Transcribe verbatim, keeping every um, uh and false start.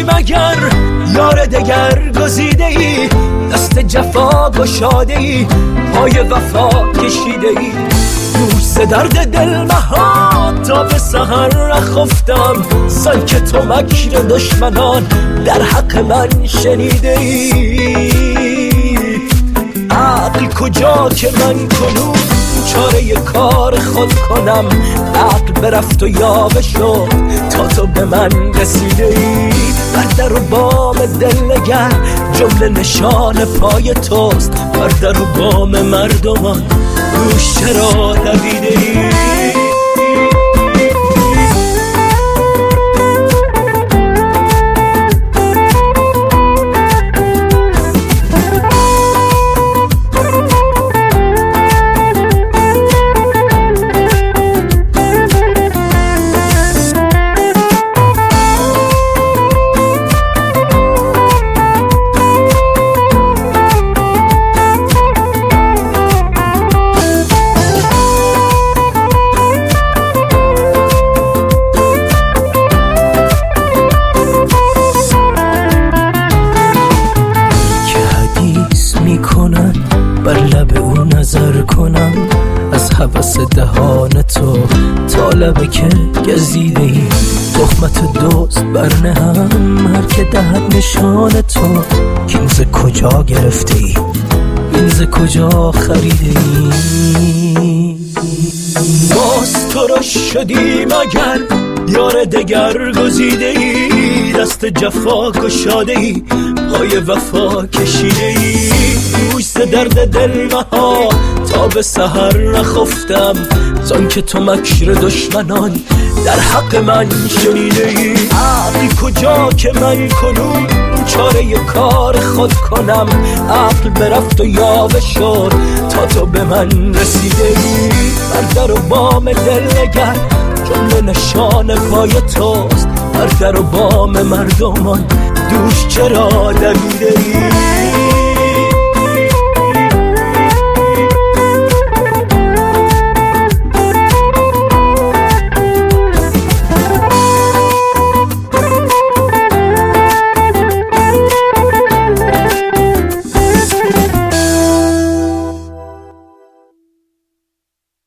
مگر یار دگر گزیده ای، دست جفا گشاده ای، پای وفا کشیده ای. دوش ز درد دل مها تا به سحر رخفتم، سان که تو مکر دشمنان در حق من شنیده ای. عقل کجا که من کنون چاره کار خود کنم، عقل برفت و یاوه شد تا تو به من رسیده ای. بر در و بام دل نگر جمله نشان پای توست، بر در و بام مردمان روش چرا دویده ای. بر لب او نظر کنم از هوس دهان تو، تا لبه که گزیده ای. تهمت دوست برنهم هر که دهد نشان تو، کین ز کجا گرفته ای، این ز کجا خریده ای. باز تو را شدی مگر یار دگر گزیده ای، دست جفا گشاده ای، پای وفا کشیده ای. دوش ز درد دل مها تا به سحر نخفتم، زان که تو مکر دشمنان در حق من شنیده ای. عقل کجا که من کنون چاره کار خود کنم، عقل برفت و یاوه شد تا تو به من رسیده ای. بر در و بام دل نگر جمله نشان پای توست، بر در و بام مردمان دوش چرا دویده ای.